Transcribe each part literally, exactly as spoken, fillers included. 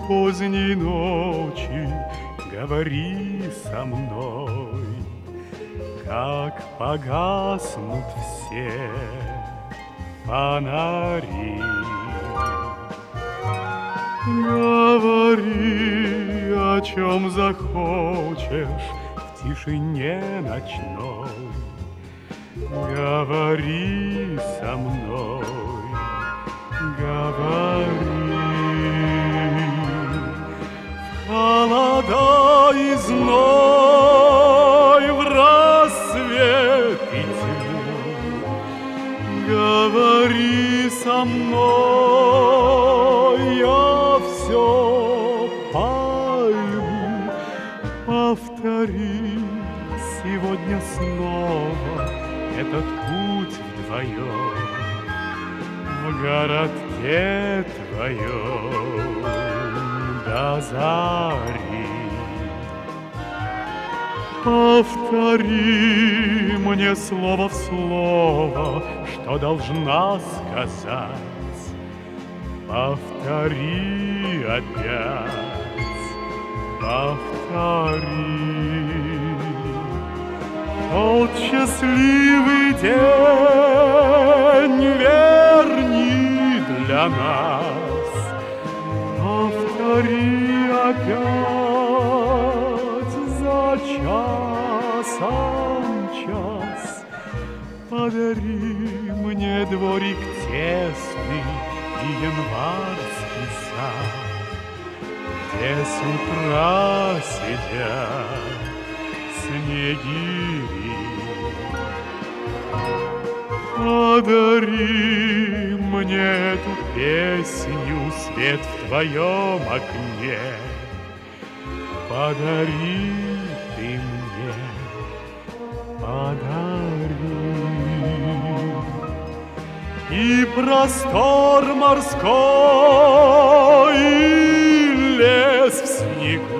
поздней ночи говори со мной, как погаснут все фонари. Говори, о чем захочешь в тишине ночной. Говори со мной, говори. В холода и зной, в рассвет и тьму, говори со мной, я все пойму. Повтори сегодня снова этот путь вдвоем в городке твоем до зари. Повтори мне слово в слово, что должна сказать. Повтори опять, повтори. Тот счастливый день верни для нас. Повтори опять за часом час. Подари мне дворик тесный и январский сад, где с утра сидят снегири. Подари мне эту песню, свет в твоем окне. Подари ты мне, подари. И простор морской, и лес в снегу,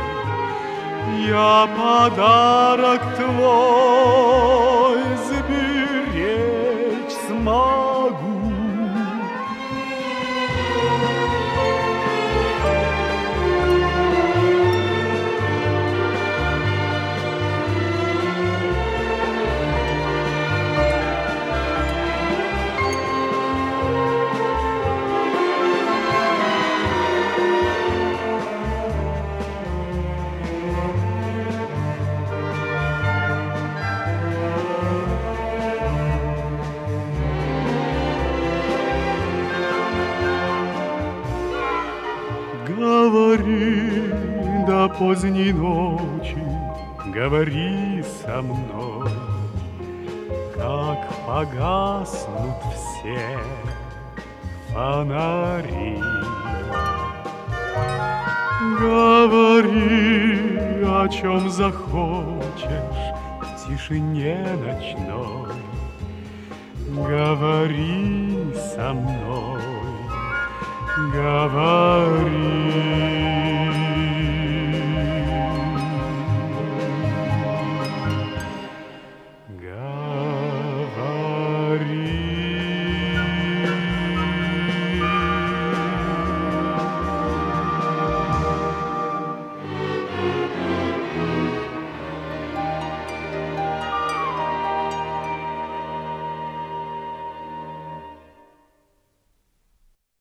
я подарок твой сберечь смогу. Говори до поздней ночи, говори со мной, как погаснут все фонари. Говори, о чем захочешь в тишине ночной. Говори со мной, говори.